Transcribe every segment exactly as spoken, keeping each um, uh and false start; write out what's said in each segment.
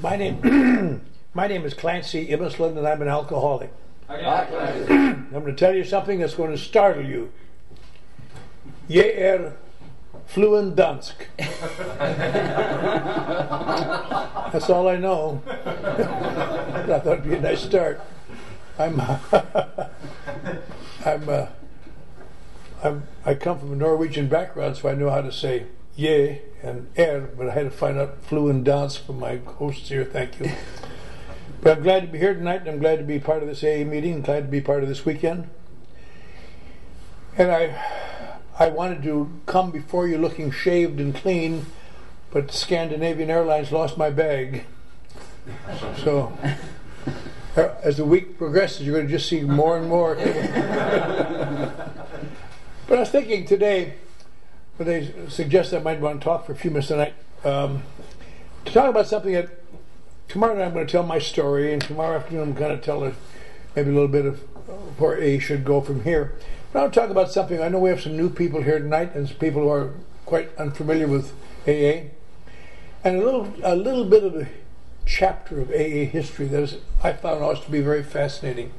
My name, my name is Clancy Ibisland, and I'm an alcoholic. I'm going to tell you something that's going to startle you. Je er fluent dansk. That's all I know. I thought it'd be a nice start. I'm, I'm, uh, I'm, I come from a Norwegian background, so I know how to say je and er, but I had to find out fluent dansk from my hosts here. Thank you. But I'm glad to be here tonight, and I'm glad to be part of this A A meeting, and glad to be part of this weekend. And I, I wanted to come before you looking shaved and clean, but Scandinavian Airlines lost my bag. So, as the week progresses, you're going to just see more and more. But I was thinking today, when they suggest I might want to talk for a few minutes tonight, um, to talk about something that tomorrow night I'm going to tell my story, and tomorrow afternoon I'm going to tell a, maybe a little bit of where A should go from here. But I'll talk about something. I know we have some new people here tonight, and some people who are quite unfamiliar with A A, and a little a little bit of a chapter of A A history that is, I found out to be very fascinating.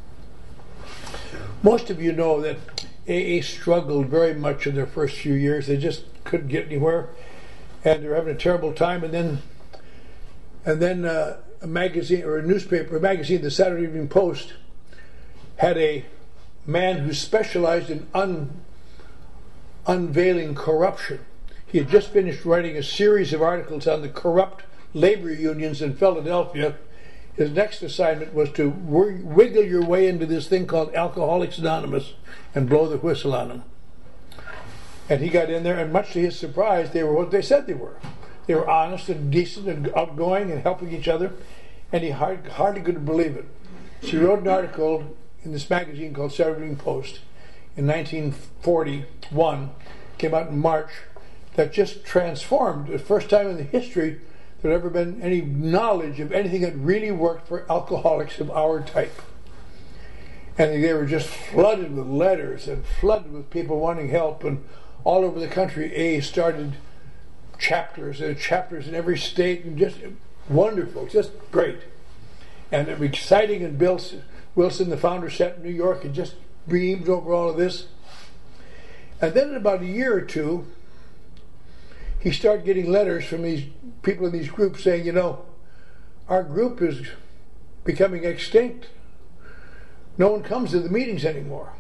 Most of you know that A A struggled very much in their first few years. They just couldn't get anywhere, and they were having a terrible time. And then, and then uh, a magazine or a newspaper, a magazine, the Saturday Evening Post, had a man who specialized in un, unveiling corruption. He had just finished writing a series of articles on the corrupt labor unions in Philadelphia. His next assignment was to wiggle your way into this thing called Alcoholics Anonymous and blow the whistle on them. And he got in there, and much to his surprise, they were what they said they were. They were honest and decent and outgoing and helping each other, and he hard, hardly could believe it. So he wrote an article in this magazine called Saturday Evening Post in nineteen forty-one, came out in March, that just transformed, the first time in the history there had ever been any knowledge of anything that really worked for alcoholics of our type. And they were just flooded with letters and flooded with people wanting help, and all over the country A started chapters and chapters in every state, and just wonderful, just great. And it was exciting, and Bill Wilson, the founder, sat in New York and just beamed over all of this. And then in about a year or two, he started getting letters from these people in these groups saying, you know, our group is becoming extinct. No one comes to the meetings anymore.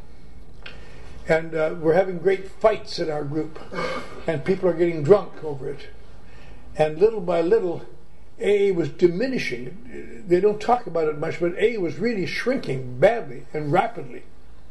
And uh, we're having great fights in our group. And people are getting drunk over it. And little by little, A A was diminishing. They don't talk about it much, but A A was really shrinking badly and rapidly.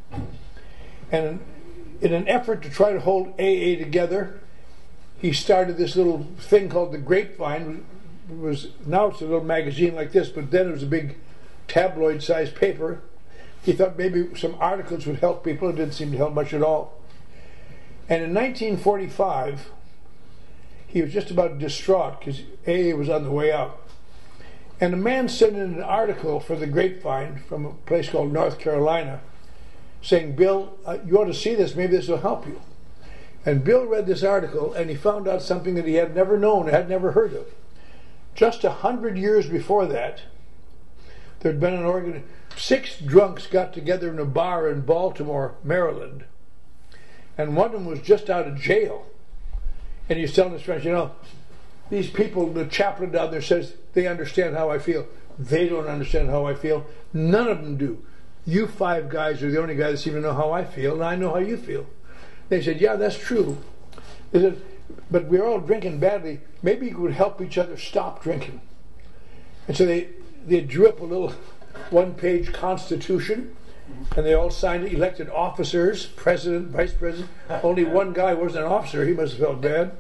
And in an effort to try to hold A A together, he started this little thing called the Grapevine. It was now it's a little magazine like this, but then it was a big tabloid-sized paper. He thought maybe some articles would help people. It didn't seem to help much at all. And in nineteen forty-five, he was just about distraught because A A was on the way out. And a man sent in an article for the Grapevine from a place called North Carolina, saying, Bill, uh, you ought to see this. Maybe this will help you. And Bill read this article, and he found out something that he had never known, had never heard of. Just a hundred years before that, there had been an organ. Six drunks got together in a bar in Baltimore, Maryland, and one of them was just out of jail. And he's telling his friends, you know, these people, the chaplain down there says they understand how I feel. They don't understand how I feel. None of them do. You five guys are the only guys that seem to know how I feel, and I know how you feel. They said, yeah, that's true. They said, but we're all drinking badly. Maybe you could help each other stop drinking. And so they, they drew up a little one-page constitution, and they all signed it, elected officers, president, vice president. Only one guy wasn't an officer. He must have felt bad.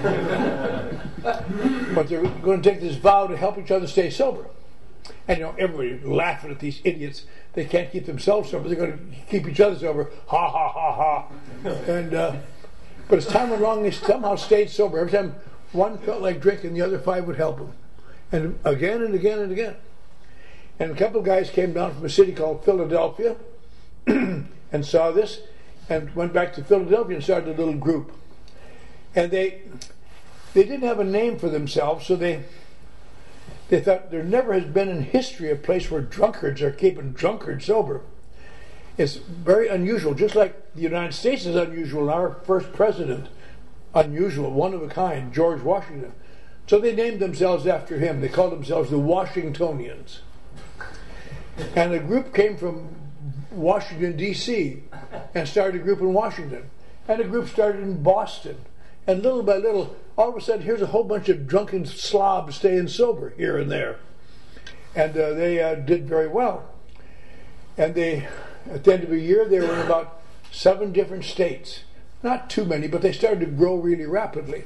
But they're going to take this vow to help each other stay sober. And you know, everybody laughing at these idiots. They can't keep themselves sober. They're going to keep each other sober. Ha, ha, ha, ha. And, uh, but as time went along, they somehow stayed sober. Every time one felt like drinking, the other five would help them. And again and again and again. And a couple of guys came down from a city called Philadelphia and saw this and went back to Philadelphia and started a little group. And they they didn't have a name for themselves, so they They thought there never has been in history a place where drunkards are keeping drunkards sober. It's very unusual, just like the United States is unusual. Our first president, unusual, one of a kind, George Washington. So they named themselves after him. They called themselves the Washingtonians. And a group came from Washington, D C and started a group in Washington. And a group started in Boston. And little by little, all of a sudden, here's a whole bunch of drunken slobs staying sober here and there. And uh, they uh, did very well. And they, at the end of a year, they were in about seven different states. Not too many, but they started to grow really rapidly.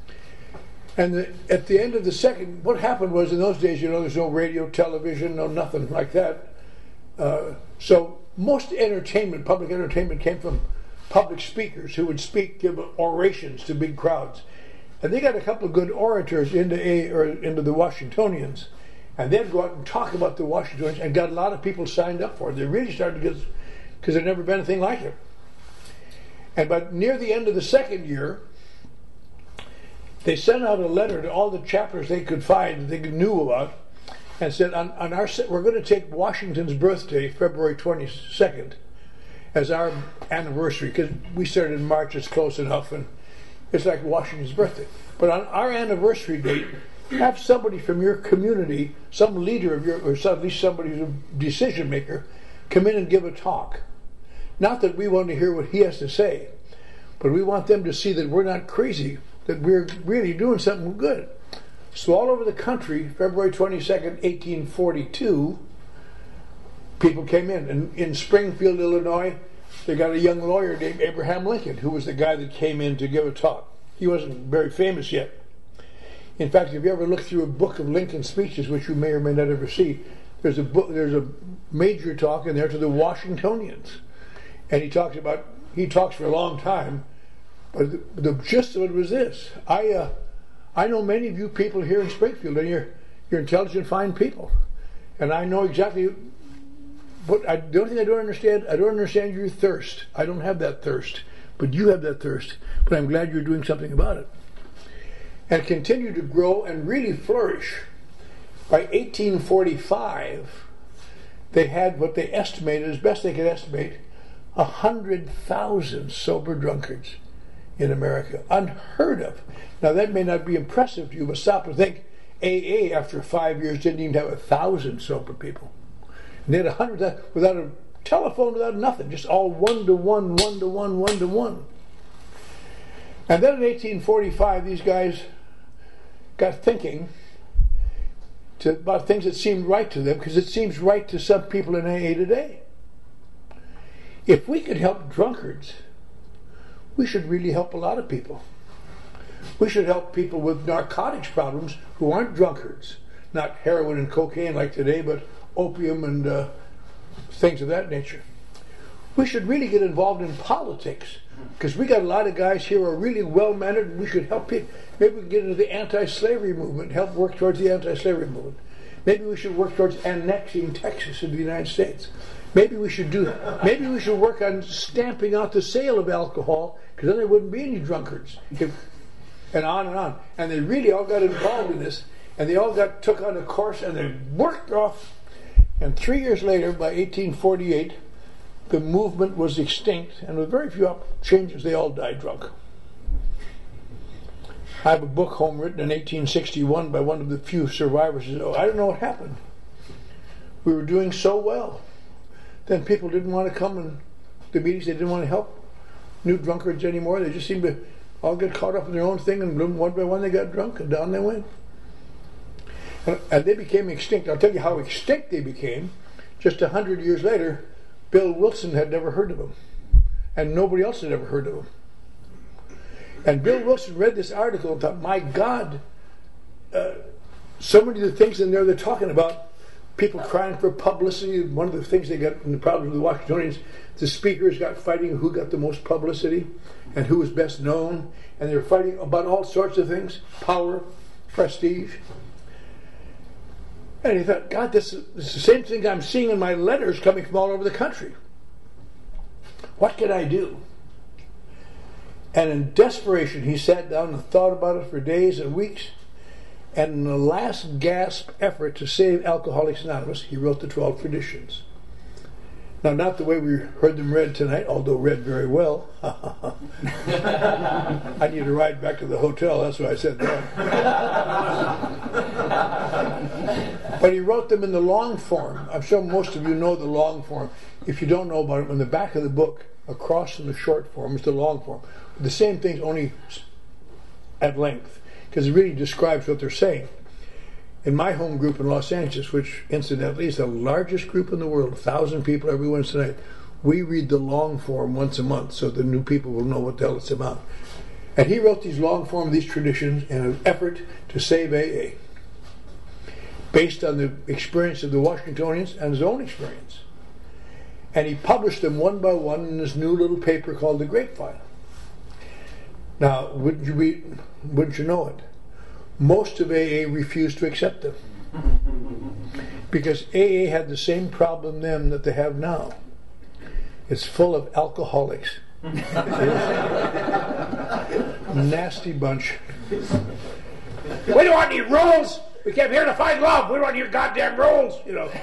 And the, at the end of the second, what happened was in those days, you know, there's no radio, television, no nothing like that. Uh, so most entertainment, public entertainment, came from public speakers who would speak, give orations to big crowds. And they got a couple of good orators into a or into the Washingtonians, and they'd go out and talk about the Washingtonians, and got a lot of people signed up for it. They really started to get, because there'd never been anything like it. And but near the end of the second year, they sent out a letter to all the chapters they could find that they knew about, and said, on, on our we're going to take Washington's birthday, February twenty-second, as our anniversary, because we started in March, it's close enough, and it's like Washington's birthday. But on our anniversary date, have somebody from your community, some leader of your, or at least somebody who's a decision maker, come in and give a talk. Not that we want to hear what he has to say, but we want them to see that we're not crazy, that we're really doing something good. So all over the country, February twenty-second, eighteen forty-two, people came in. And in Springfield, Illinois, they got a young lawyer named Abraham Lincoln, who was the guy that came in to give a talk. He wasn't very famous yet. In fact, if you ever look through a book of Lincoln's speeches, which you may or may not ever see, there's a book, there's a major talk in there to the Washingtonians. And he talks about, he talks for a long time, but the, the gist of it was this. I uh, I know many of you people here in Springfield, and you're, you're intelligent, fine people. And I know exactly, but I, the only thing I don't understand, I don't understand your thirst. I don't have that thirst, but you have that thirst. But I'm glad you're doing something about it. And continue to grow and really flourish. By eighteen forty-five, they had what they estimated, as best they could estimate, one hundred thousand sober drunkards in America. Unheard of. Now that may not be impressive to you, but stop and think. A A, after five years, didn't even have a thousand sober people. And they had a hundred without a telephone, without nothing, just all one to one, one to one, one to one. And then in eighteen forty-five, these guys got thinking to, about things that seemed right to them, because it seems right to some people in A A today. If we could help drunkards, we should really help a lot of people. We should help people with narcotics problems who aren't drunkards, not heroin and cocaine like today, but opium and uh, things of that nature. We should really get involved in politics, because we got a lot of guys here who are really well-mannered, and we should help people. Maybe we can get into the anti-slavery movement, help work towards the anti-slavery movement. Maybe we should work towards annexing Texas into the United States. Maybe we should do maybe we should work on stamping out the sale of alcohol, because then there wouldn't be any drunkards. If, and on and on. And they really all got involved in this, and they all got took on a course, and they worked off. And three years later, by eighteen forty-eight, the movement was extinct, and with very few changes, they all died drunk. I have a book home written in eighteen sixty-one by one of the few survivors. Oh, I don't know what happened. We were doing so well. Then people didn't want to come in the meetings. They didn't want to help new drunkards anymore. They just seemed to all get caught up in their own thing, and one by one they got drunk, and down they went. And, and they became extinct. I'll tell you how extinct they became. Just a hundred years later, Bill Wilson had never heard of them, and nobody else had ever heard of them. And Bill Wilson read this article and thought, my God, uh, so many of the things in there they're talking about, people crying for publicity. One of the things they got in the problem with the Washingtonians, the speakers got fighting who got the most publicity and who was best known, and they were fighting about all sorts of things, power, prestige. And he thought, God, this is, this is the same thing I'm seeing in my letters coming from all over the country. What can I do? And in desperation, he sat down and thought about it for days and weeks. And in the last gasp effort to save Alcoholics Anonymous, he wrote the twelve Traditions. Now, not the way we heard them read tonight, although read very well. I need a ride back to the hotel, that's why I said that. But he wrote them in the long form. I'm sure most of you know the long form. If you don't know about it, on the back of the book, across from the short form is the long form. The same things, only at length, because it really describes what they're saying. In my home group in Los Angeles, which incidentally is the largest group in the world, a thousand people every Wednesday night, we read the long form once a month so the new people will know what the hell it's about. And he wrote these long form, these traditions, in an effort to save A A, based on the experience of the Washingtonians and his own experience. And he published them one by one in this new little paper called The Grapevine. Now, wouldn't you be, wouldn't you know it? Most of A A refused to accept them because A A had the same problem then that they have now. It's full of alcoholics. Nasty bunch. We don't want any rules. We came here to find love. We don't want your goddamn rules, you know.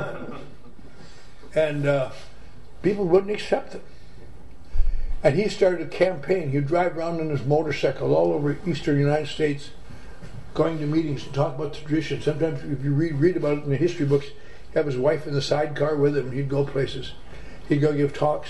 And uh, people wouldn't accept them. And he started a campaign. He'd drive around on his motorcycle all over eastern United States, going to meetings and talk about the tradition. Sometimes if you read, read about it in the history books, he'd have his wife in the sidecar with him. He'd go places. He'd go give talks.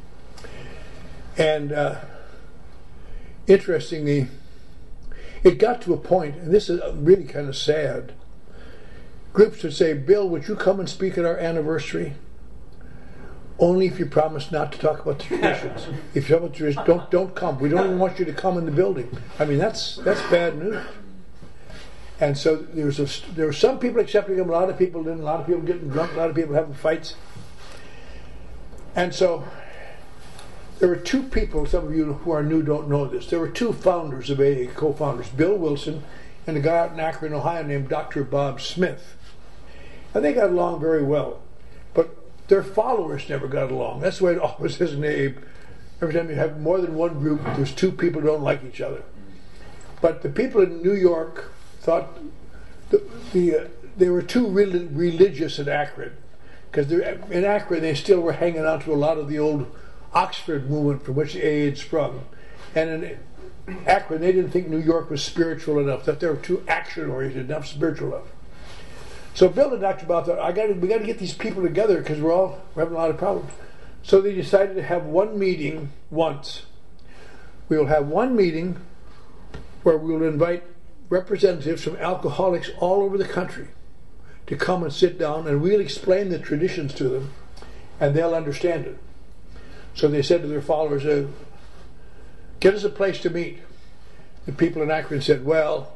And uh, interestingly, it got to a point, and this is really kind of sad, groups would say, Bill, would you come and speak at our anniversary? Only if you promise not to talk about the traditions. If you talk about the traditions, don't, don't come. We don't even want you to come in the building. I mean, that's that's bad news. And so there was a, there were some people accepting them, a lot of people didn't, a lot of people getting drunk, a lot of people having fights. And so there were two people, some of you who are new don't know this, there were two founders of A A, co-founders, Bill Wilson and a guy out in Akron, Ohio named Doctor Bob Smith. And they got along very well. But their followers never got along. That's the way it always is in A A. Every time you have more than one group, there's two people who don't like each other. But the people in New York thought the, the, uh, they were too re- religious in Akron, because in Akron they still were hanging on to a lot of the old Oxford movement from which A A had sprung. And in Akron they didn't think New York was spiritual enough, that they were too action-oriented, not spiritual enough. So Bill and Doctor Bob thought, I got we got to get these people together because we're all we're having a lot of problems. So they decided to have one meeting once. We will have one meeting where we will invite representatives from alcoholics all over the country to come and sit down, and we'll explain the traditions to them and they'll understand it. So they said to their followers, uh, get us a place to meet. The people in Akron said, well,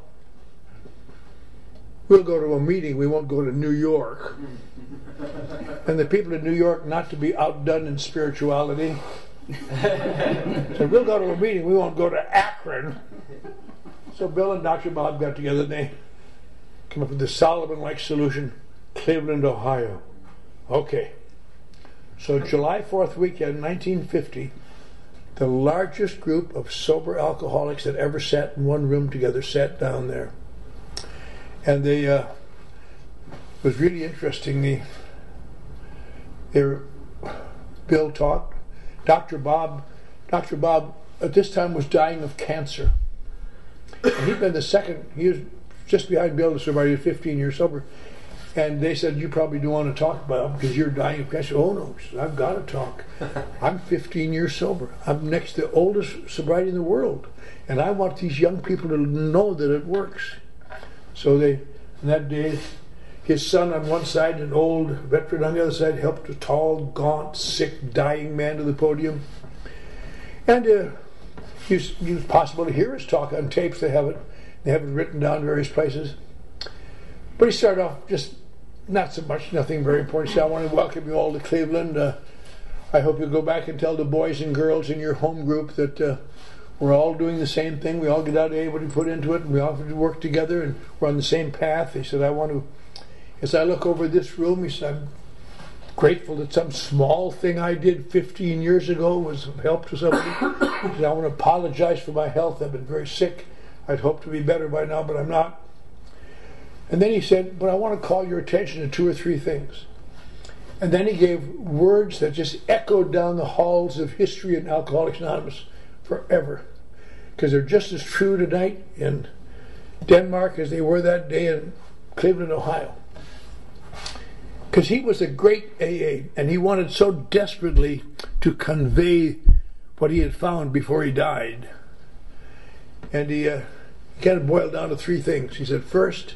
we'll go to a meeting, we won't go to New York. And the people in New York, not to be outdone in spirituality, said, we'll go to a meeting, we won't go to Akron. So Bill and Doctor Bob got together and they came up with the Solomon-like solution, Cleveland, Ohio. Okay. So July fourth weekend, nineteen fifty, the largest group of sober alcoholics that ever sat in one room together sat down there. And they, uh, it was really interesting. The, they were, Bill talked. Doctor Bob, Doctor Bob at this time was dying of cancer. And he'd been the second, he was just behind Bill to survive. He was fifteen years sober. And they said, you probably don't want to talk about it because you're dying of cancer. Oh no, said, I've got to talk. I'm fifteen years sober. I'm next to the oldest sobriety in the world. And I want these young people to know that it works. So they, on that day, his son on one side, an old veteran on the other side, helped a tall, gaunt, sick, dying man to the podium. And uh, it was, it was possible to hear his talk on tapes. They have it. They have it written down in various places. But he started off just not so much, nothing very important. He said, I want to welcome you all to Cleveland. Uh, I hope you'll go back and tell the boys and girls in your home group that uh, we're all doing the same thing. We all get out A, what we put into it, and we all work together, and we're on the same path. He said, I want to, as I look over this room, he said, I'm grateful that some small thing I did fifteen years ago was of help to somebody. He said, I want to apologize for my health. I've been very sick. I'd hoped to be better by now, but I'm not. And then he said, but I want to call your attention to two or three things. And then he gave words that just echoed down the halls of history in Alcoholics Anonymous forever. Because they're just as true tonight in Denmark as they were that day in Cleveland, Ohio. Because he was a great A A, and he wanted so desperately to convey what he had found before he died. And he, uh, he kind of boiled down to three things. He said, first,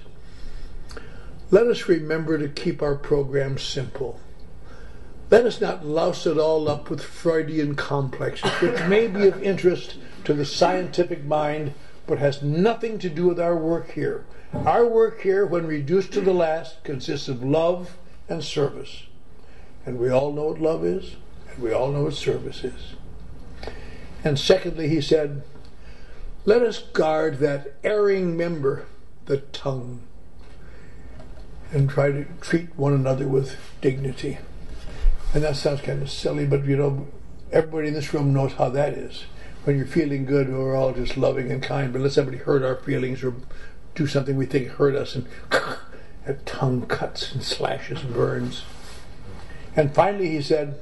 let us remember to keep our program simple. Let us not louse it all up with Freudian complexes, which may be of interest to the scientific mind, but has nothing to do with our work here. Our work here, when reduced to the last, consists of love and service. And we all know what love is, and we all know what service is. And secondly, he said, let us guard that erring member, the tongue, and try to treat one another with dignity. And that sounds kind of silly, but you know, everybody in this room knows how that is. When you're feeling good, we're all just loving and kind, but let somebody hurt our feelings or do something we think hurt us, and that tongue cuts and slashes and burns. And finally he said,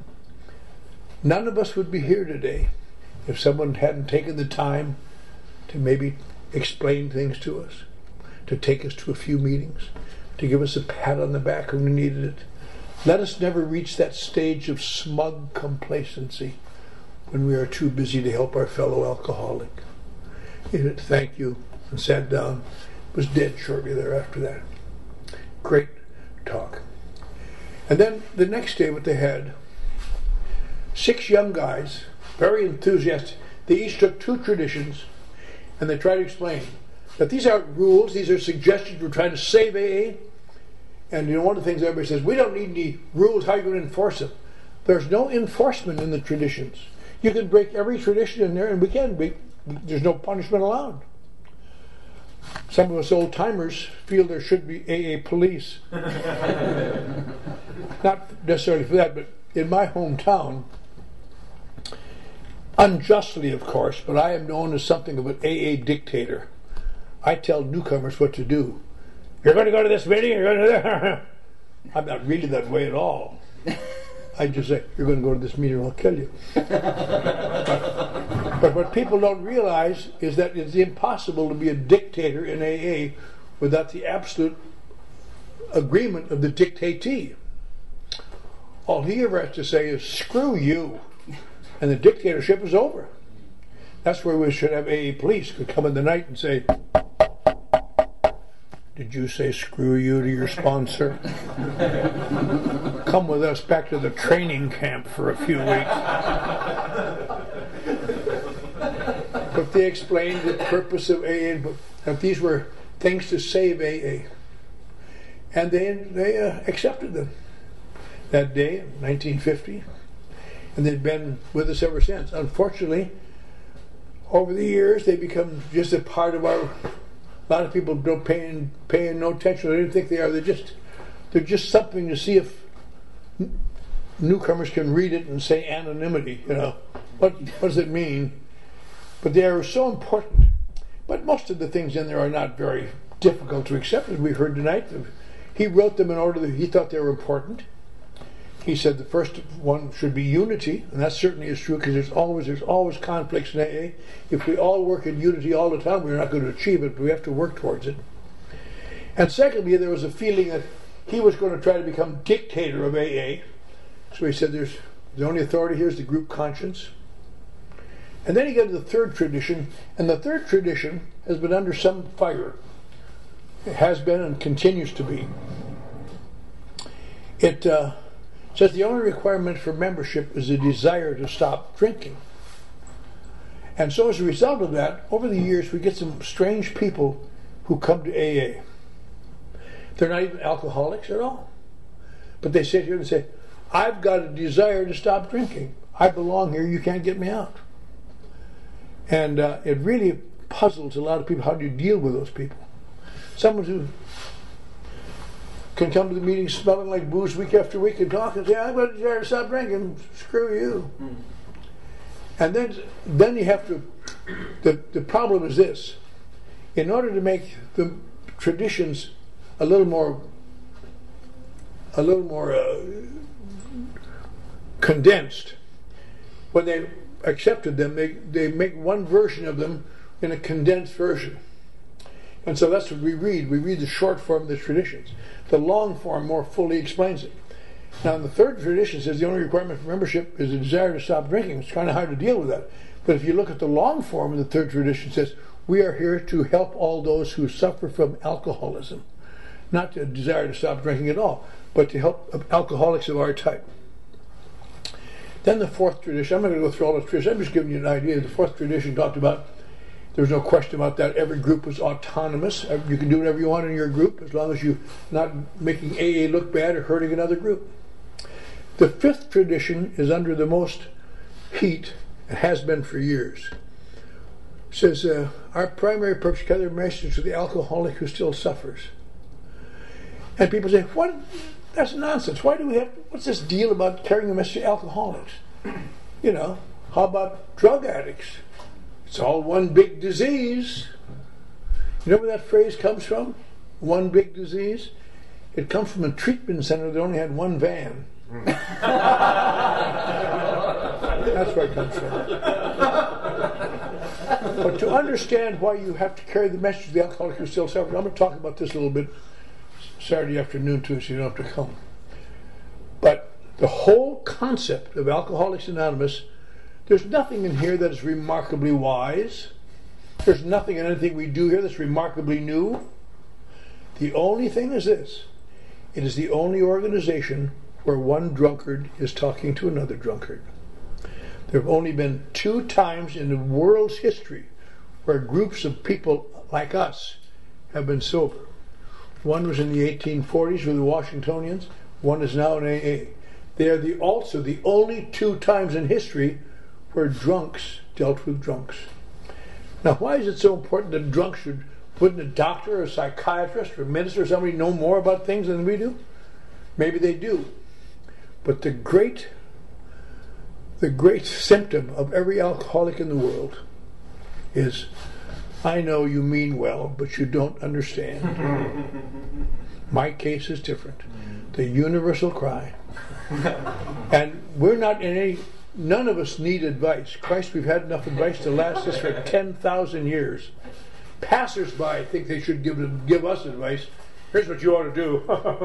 none of us would be here today if someone hadn't taken the time to maybe explain things to us, to take us to a few meetings, to give us a pat on the back when we needed it. Let us never reach that stage of smug complacency when we are too busy to help our fellow alcoholic. He said, thank you, and sat down. Was dead shortly thereafter that. Great talk. And then the next day what they had, six young guys, very enthusiastic. They each took two traditions, and they tried to explain that these aren't rules, these are suggestions. We're trying to save A A. And you know, one of the things everybody says, we don't need any rules, how are you going to enforce them? There's no enforcement in the traditions. You can break every tradition in there, and we can. We, there's no punishment allowed. Some of us old-timers feel there should be A A police. Not necessarily for that, but in my hometown, unjustly of course, but I am known as something of an A A dictator. I tell newcomers what to do. You're going to go to this meeting, you're going to that. I'm not really that way at all. I just say, you're going to go to this meeting, I'll kill you. but, but what people don't realize is that it's impossible to be a dictator in A A without the absolute agreement of the dictatee. All he ever has to say is, screw you. And the dictatorship is over. That's where we should have A A police could come in the night and say, did you say screw you to your sponsor? Come with us back to the training camp for a few weeks. But they explained the purpose of A A, that these were things to save A A. And they, they uh, accepted them that day in nineteen fifty. And they've been with us ever since. Unfortunately, over the years, they become just a part of our... A lot of people don't pay pay no attention. They don't think they are. They're just they're just something to see if n- newcomers can read it and say anonymity. You know, what what does it mean? But they are so important. But most of the things in there are not very difficult to accept, as we heard tonight. He wrote them in order that he thought they were important. He said the first one should be unity, and that certainly is true because there's always there's always conflicts in A A. If we all work in unity all the time, we're not going to achieve it, but we have to work towards it. And secondly, there was a feeling that he was going to try to become dictator of A A. So he said there's the only authority here is the group conscience. And then he got to the third tradition, and the third tradition has been under some fire. It has been and continues to be. It... Uh, says the only requirement for membership is a desire to stop drinking. And so as a result of that, over the years we get some strange people who come to A A. They're not even alcoholics at all. But they sit here and say, I've got a desire to stop drinking. I belong here, you can't get me out. And uh, it really puzzles a lot of people. How do you deal with those people? Someone who can come to the meeting smelling like booze week after week and talk and say, I'm going to stop drinking, screw you. Mm. And then then you have to, the, the problem is this, in order to make the traditions a little more, a little more uh, condensed. When they accepted them, they, they make one version of them in a condensed version. And so that's what we read. We read the short form of the traditions. The long form more fully explains it. Now, the third tradition says the only requirement for membership is a desire to stop drinking. It's kind of hard to deal with that. But if you look at the long form of the third tradition, it says, we are here to help all those who suffer from alcoholism. Not a desire to stop drinking at all, but to help alcoholics of our type. Then the fourth tradition, I'm not going to go through all the traditions, I'm just giving you an idea. The fourth tradition talked about, there's no question about that, every group was autonomous. You can do whatever you want in your group as long as you're not making A A look bad or hurting another group. The fifth tradition is under the most heat, and has been for years. It says, uh, our primary purpose is to carry a message to the alcoholic who still suffers. And people say, what? That's nonsense. Why do we have, what's this deal about carrying a message to alcoholics? You know, how about drug addicts? It's all one big disease. You know where that phrase comes from? One big disease? It comes from a treatment center that only had one van. That's where it comes from. But to understand why you have to carry the message to the alcoholic who still suffers, I'm going to talk about this a little bit Saturday afternoon too, so you don't have to come. But the whole concept of Alcoholics Anonymous, there's nothing in here that is remarkably wise. There's nothing in anything we do here that's remarkably new. The only thing is this: it is the only organization where one drunkard is talking to another drunkard. There have only been two times in the world's history where groups of people like us have been sober. One was in the eighteen forties with the Washingtonians. One is now in A A. They are the, also the only two times in history where drunks dealt with drunks. Now, why is it so important that drunks should, wouldn't a doctor or a psychiatrist or a minister or somebody know more about things than we do? Maybe they do. But the great, the great symptom of every alcoholic in the world is, I know you mean well, but you don't understand. My case is different. The universal cry. And we're not in any, none of us need advice. Christ, we've had enough advice to last us for ten thousand years. Passers-by think they should give, give us advice. Here's what you ought to do.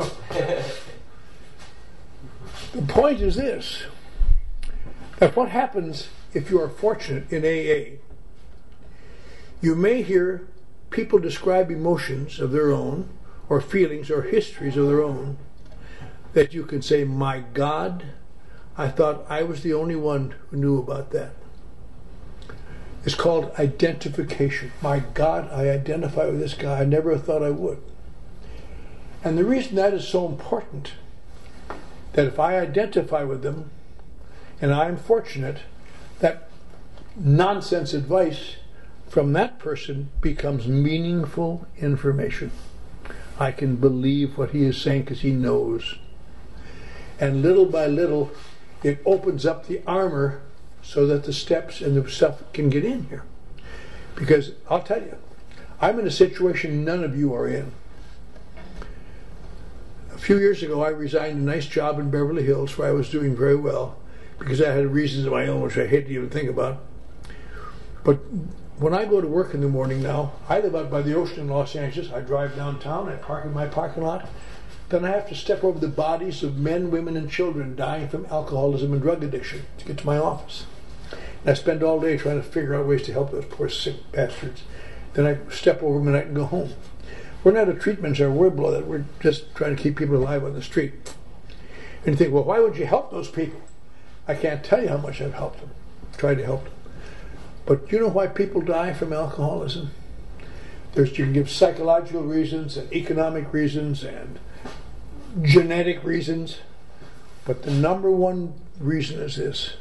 The point is this, that what happens if you are fortunate in A A, you may hear people describe emotions of their own, or feelings, or histories of their own, that you can say, my God, I thought I was the only one who knew about that. It's called identification. My God, I identify with this guy. I never thought I would. And the reason that is so important, that if I identify with them, and I'm fortunate, that nonsense advice from that person becomes meaningful information. I can believe what he is saying because he knows. And little by little, it opens up the armor so that the steps and the stuff can get in here. Because I'll tell you, I'm in a situation none of you are in. A few years ago, I resigned a nice job in Beverly Hills where I was doing very well because I had reasons of my own which I hate to even think about. But when I go to work in the morning now, I live out by the ocean in Los Angeles. I drive downtown, I park in my parking lot. Then I have to step over the bodies of men, women, and children dying from alcoholism and drug addiction to get to my office. And I spend all day trying to figure out ways to help those poor sick bastards. Then I step over them and I can go home. We're not a treatment center, we're below that. We're just trying to keep people alive on the street. And you think, well, why would you help those people? I can't tell you how much I've helped them, tried to help them. But you know why people die from alcoholism? There's, you can give psychological reasons and economic reasons and genetic reasons. But the number one reason is this.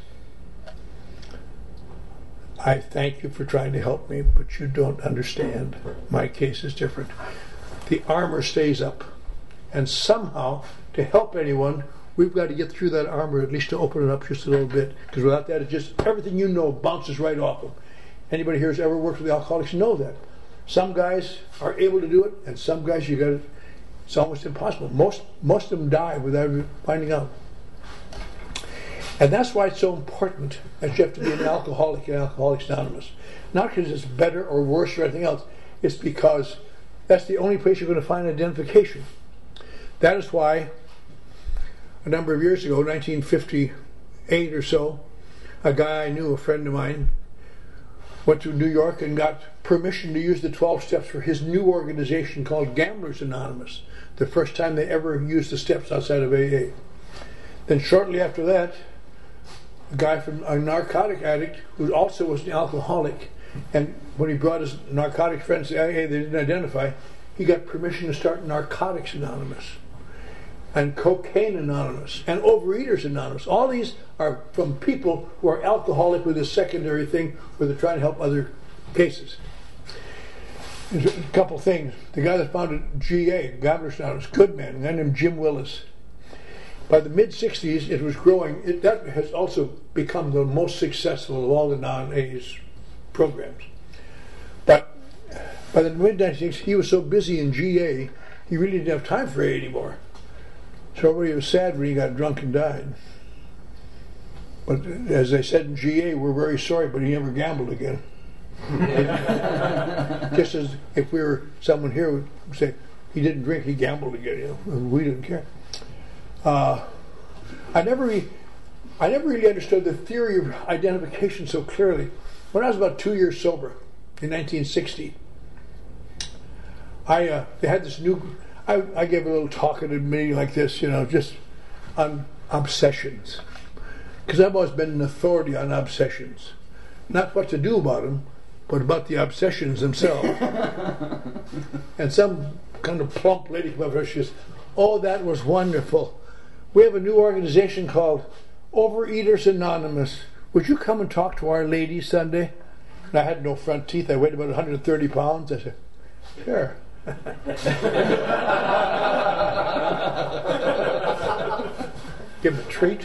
I thank you for trying to help me, but you don't understand. My case is different. The armor stays up. And somehow, to help anyone, we've got to get through that armor, at least to open it up just a little bit. Because without that, it just, everything you know bounces right off them. Anybody here who's ever worked with alcoholics know that. Some guys are able to do it, and some guys you got to, It's almost impossible. Most most of them die without finding out. And that's why it's so important that you have to be an alcoholic in Alcoholics Anonymous. Not because it's better or worse or anything else. It's because that's the only place you're going to find identification. That is why a number of years ago, nineteen fifty-eight or so, a guy I knew, a friend of mine, went to New York and got permission to use the twelve steps for his new organization called Gamblers Anonymous, the first time they ever used the steps outside of A A. Then shortly after that, a guy from a narcotic addict who also was an alcoholic, and when he brought his narcotic friends to A A they didn't identify, he got permission to start Narcotics Anonymous and Cocaine Anonymous and Overeaters Anonymous. All these are from people who are alcoholic with a secondary thing where they're trying to help other cases. There's a couple things. The guy that founded G A, Gamblers Anonymous, good man, a guy named Jim Willis. By the mid-sixties, it was growing. It, that has also become the most successful of all the non-A's programs. But by the mid-nineties, he was so busy in G A, he really didn't have time for A anymore. So everybody was sad when he got drunk and died. But as they said in G A, we're very sorry, but he never gambled again. Just as if we were someone here would say, he didn't drink, he gambled again. You know, we didn't care. Uh, I never, re- I never really understood the theory of identification so clearly. When I was about two years sober, in nineteen sixty, I uh, they had this new. I, I gave a little talk at a meeting like this, you know, just on obsessions, because I've always been an authority on obsessions, not what to do about them, but about the obsessions themselves. And some kind of plump lady came up and she says, "Oh, that was wonderful. We have a new organization called Overeaters Anonymous. Would you come and talk to our ladies Sunday?" And I had no front teeth. I weighed about one hundred thirty pounds. I said, "Sure." Give him a treat.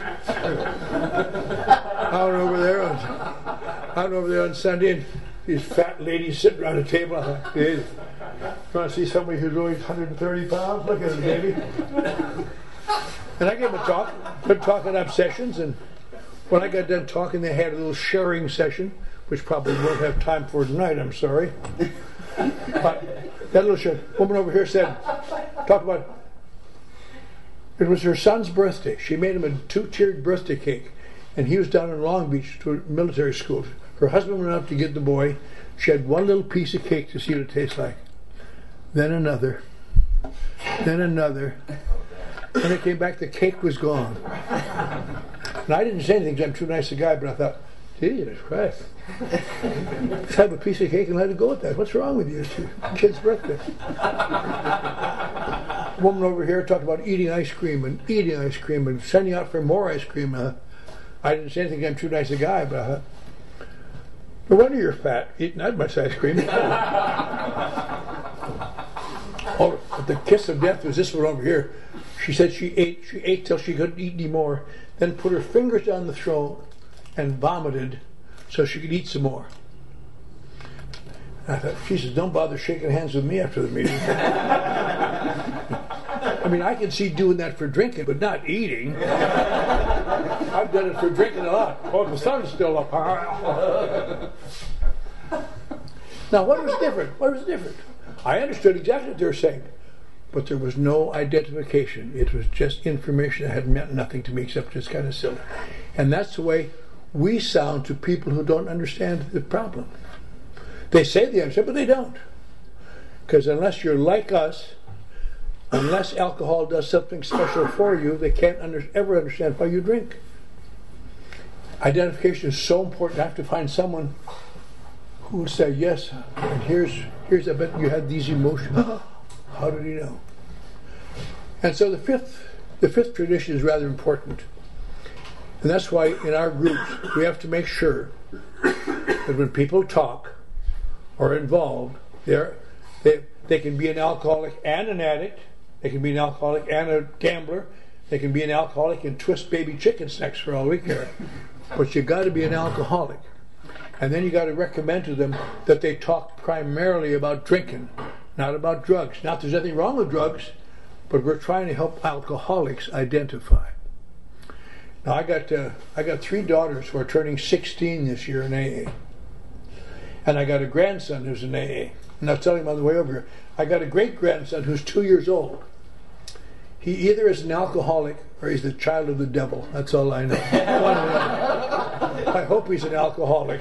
Out over there on, out over there on Sunday, and these fat ladies sitting around a table. I thought, hey, trying to see somebody who's only one hundred thirty pounds? Look at him, baby. And I gave them a talk, good talk on obsessions, and when I got done talking, they had a little sharing session, which probably won't have time for tonight, I'm sorry. But that little sh- woman over here said, talked about, it was her son's birthday. She made him a two-tiered birthday cake, and he was down in Long Beach to a military school. Her husband went out to get the boy. She had one little piece of cake to see what it tastes like. Then another. Then another. When it came back, the cake was gone. And I didn't say anything because I'm too nice a guy, but I thought, Jesus Christ. Just have a piece of cake and let it go with that. What's wrong with you? It's your kid's birthday. A woman over here talked about eating ice cream and eating ice cream and sending out for more ice cream. Uh, I didn't say anything, I'm too nice a guy, but I thought, no wonder you're fat, eating that much ice cream. Oh, but the kiss of death was this one over here. She said she ate, she ate till she couldn't eat anymore, then put her fingers down the throat and vomited so she could eat some more. And I thought, Jesus, don't bother shaking hands with me after the meeting. I mean, I can see doing that for drinking, but not eating. I've done it for drinking a lot. Oh, the sun's still up. Now, what was different? What was different? I understood exactly what they were saying, but there was no identification. It was just information that had meant nothing to me except just kind of silly. And that's the way we sound to people who don't understand the problem. They say they understand, but they don't. Because unless you're like us, unless alcohol does something special for you, they can't under, ever understand why you drink. Identification is so important. I have to find someone who will say, yes, and here's, here's I bet you had these emotions. How did he know? And so the fifth, the fifth tradition is rather important. And that's why in our groups we have to make sure that when people talk or are involved, they're, they they can be an alcoholic and an addict. They can be an alcoholic and a gambler. They can be an alcoholic and twist baby chicken snacks for all we care. But you got to be an alcoholic. And then you got to recommend to them that they talk primarily about drinking, not about drugs. Not that there's anything wrong with drugs, but we're trying to help alcoholics identify. Now, I got uh, I got three daughters who are turning sixteen this year in A A. And I got a grandson who's in A A. And I was telling him on the way over here, I got a great-grandson who's two years old. He either is an alcoholic or he's the child of the devil. That's all I know. I hope he's an alcoholic.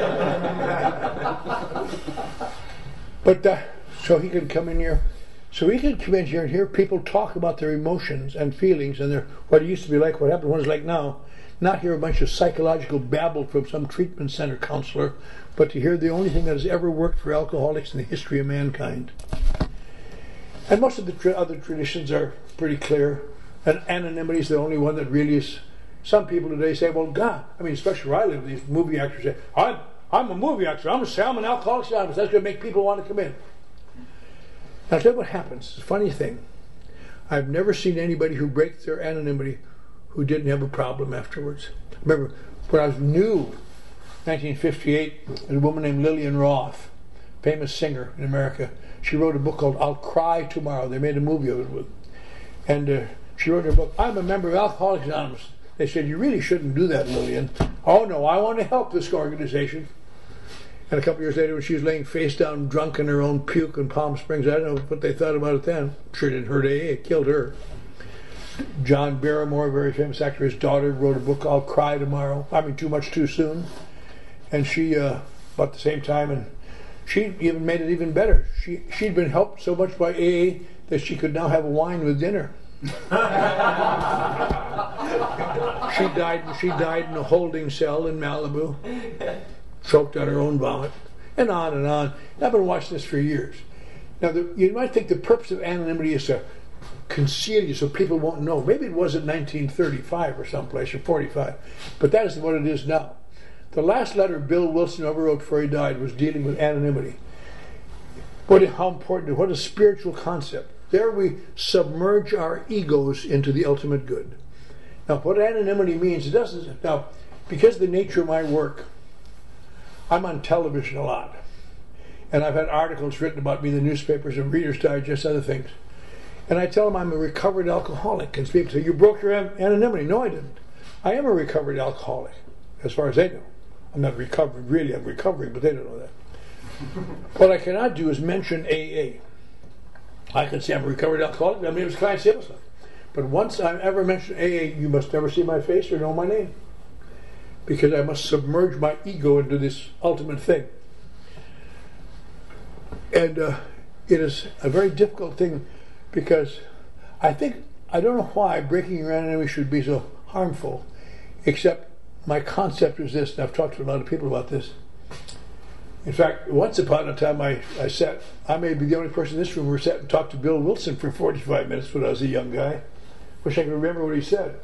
But uh, so he can come in here. So he can come in here and hear people talk about their emotions and feelings and their what it used to be like, what happened, what it's like now. Not hear a bunch of psychological babble from some treatment center counselor, but to hear the only thing that has ever worked for alcoholics in the history of mankind. And most of the tra- other traditions are pretty clear. And anonymity is the only one that really is. Some people today say, well, God, I mean, especially where I live, these movie actors say, I'm, I'm a movie actor. I'm going to say I'm an Alcoholics Anonymous. That's going to make people want to come in. Now, I'll tell you what happens. It's a funny thing. I've never seen anybody who breaks their anonymity who didn't have a problem afterwards. Remember, when I was new, nineteen fifty-eight, there's a woman named Lillian Roth, famous singer in America. She wrote a book called I'll Cry Tomorrow. They made a movie of it with. And uh, she wrote in her book, I'm a member of Alcoholics Anonymous. They said, you really shouldn't do that, Lillian. Oh, no, I want to help this organization. And a couple of years later, when she was laying face down drunk in her own puke in Palm Springs, I don't know what they thought about it then. I'm sure it didn't hurt A A. It killed her. John Barrymore, a very famous actor, his daughter wrote a book, I'll Cry Tomorrow. I mean, Too Much Too Soon. And she, uh, about the same time, and she even made it even better. She, she'd been helped so much by A A that she could now have wine with dinner. she died. She died in a holding cell in Malibu, choked on her own vomit, and on and on. I've been watching this for years. Now, the, you might think the purpose of anonymity is to conceal you so people won't know. Maybe it was in nineteen thirty-five or someplace, or forty-five, but that is what it is now. The last letter Bill Wilson ever wrote before he died was dealing with anonymity. What, how important, what a spiritual concept. There we submerge our egos into the ultimate good. Now, what anonymity means, it doesn't, now, because of the nature of my work, I'm on television a lot. And I've had articles written about me in the newspapers and Reader's Digest, other things. And I tell them I'm a recovered alcoholic. And people say, you broke your anonymity. No, I didn't. I am a recovered alcoholic, as far as they know. I'm not recovering, really, I'm recovering, but they don't know that. What I cannot do is mention A A. I can say I'm a recovered alcoholic. I mean, it was kind of simple. But once I ever mention A A, you must never see my face or know my name. Because I must submerge my ego into this ultimate thing. And uh, it is a very difficult thing because I think, I don't know why breaking your anonymity should be so harmful, except my concept is this, and I've talked to a lot of people about this. In fact, once upon a time I, I sat, I may be the only person in this room who sat and talked to Bill Wilson for forty-five minutes when I was a young guy. Wish I could remember what he said.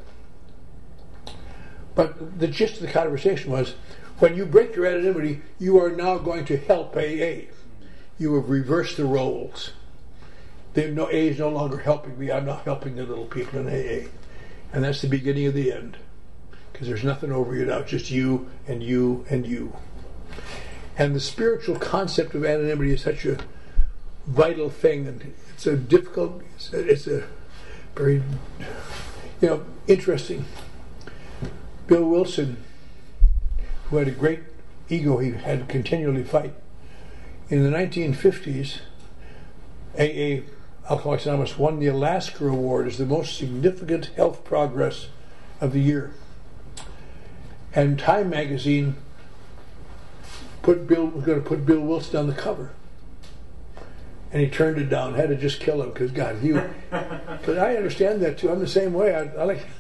But the gist of the conversation was, when you break your anonymity, you are now going to help A A. You have reversed the roles. No, A A is no longer helping me, I'm not helping the little people in A A. And that's the beginning of the end. Because there's nothing over you now, it's just you and you and you. And the spiritual concept of anonymity is such a vital thing, and it's a difficult, it's a, it's a very, you know, interesting. Bill Wilson, who had a great ego he had to continually fight, in the nineteen fifties, A A, Alcoholics Anonymous, won the Alaska Award as the most significant health progress of the year. And Time magazine put Bill was going to put Bill Wilson on the cover, and he turned it down. Had to just kill him because God, he. But I understand that too. I'm the same way. I, I like.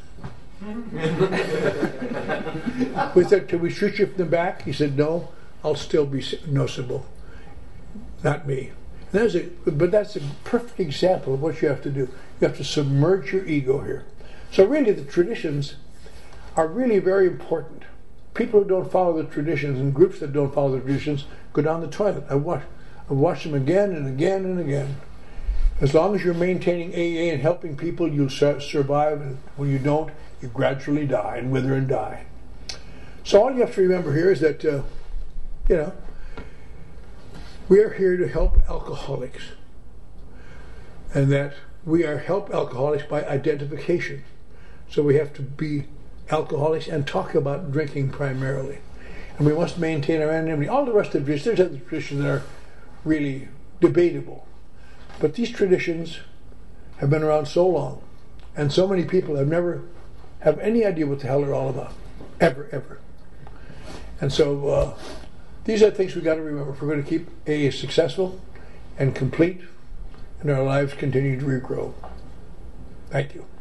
We said, "Can we shoot you from the back?" He said, "No, I'll still be noticeable. Not me." And that's a, but that's a perfect example of what you have to do. You have to submerge your ego here. So really, the traditions are really very important. People who don't follow the traditions and groups that don't follow the traditions go down the toilet. I watch, I watch them again and again and again. As long as you're maintaining A A and helping people, you'll su- survive. And when you don't, you gradually die and wither and die. So all you have to remember here is that, uh, you know, we are here to help alcoholics. And that we are help alcoholics by identification. So we have to be alcoholics and talk about drinking primarily. And we must maintain our anonymity. All the rest of the traditions, there's other traditions that are really debatable. But these traditions have been around so long, and so many people have never have any idea what the hell they're all about. Ever, ever. And so uh, these are things we've got to remember if we're going to keep A A successful and complete, and our lives continue to regrow. Thank you.